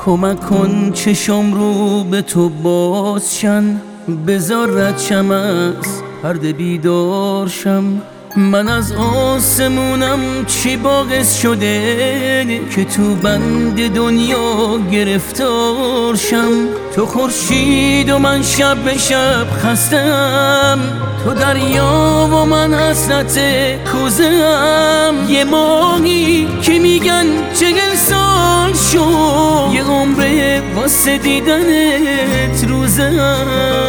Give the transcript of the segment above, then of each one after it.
کمک کن چشم رو به تو بازشن، بذار ردشم از پرده بیدارشم. من از آسمونم چی باعث شده که تو بند دنیا گرفتارشم؟ تو خورشید و من شب به شب خستم، تو دریا و من حسرت کوزه‌ام. یه ماهی که میگن 40 سال شد، یه عمره واسه دیدنت روزه‌ام.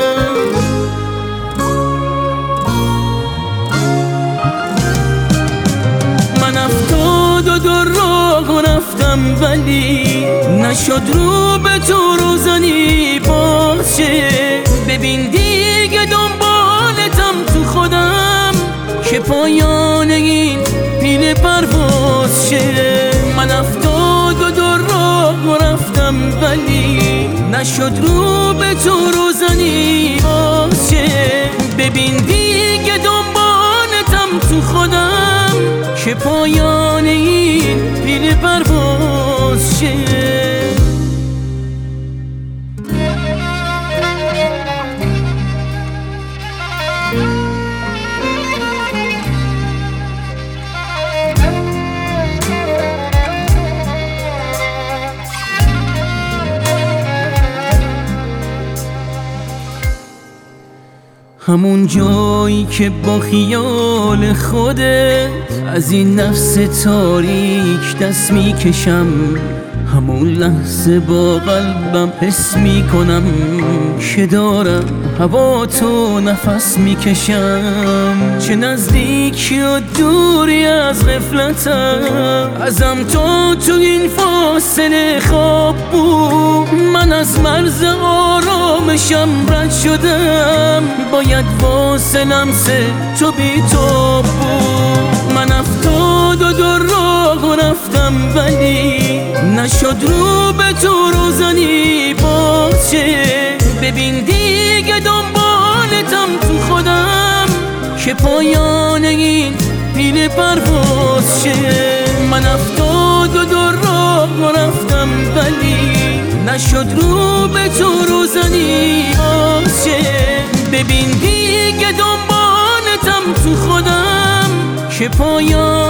دو راه رفتم ولی نشد رو به تو روزنی باشه. ببین دیگه دنبالتم تو خودم که پایان این پیل پرواز شه. من 72 راه رفتم ولی نشد رو به تو روزنی باشه. ببین دیگه دنبالتم تو خودم که پایان این پیل پرواز شه. همون جایی که با خیال خودت از این نفس تاریک دست میکشم، همون لحظه با قلبم حس میکنم که دارم هوا تو نفس میکشم. چه نزدیکی و دوری از غفلتم، ازم تو این فاصله خواب بود. من از مرز آرامشم رد شدم، باید واسه لمس تو بی تو بود. من 72 راه رفتم ولی نشد رو به تو روزنی باشه. ببین دیگه دنبالتم تو خودم که پایان این پیل پرواز شه. من 72 راه رفتم ولی نشد رو به تو روزنی باشه. ببین دیگه دنبالتم تو خودم که پایان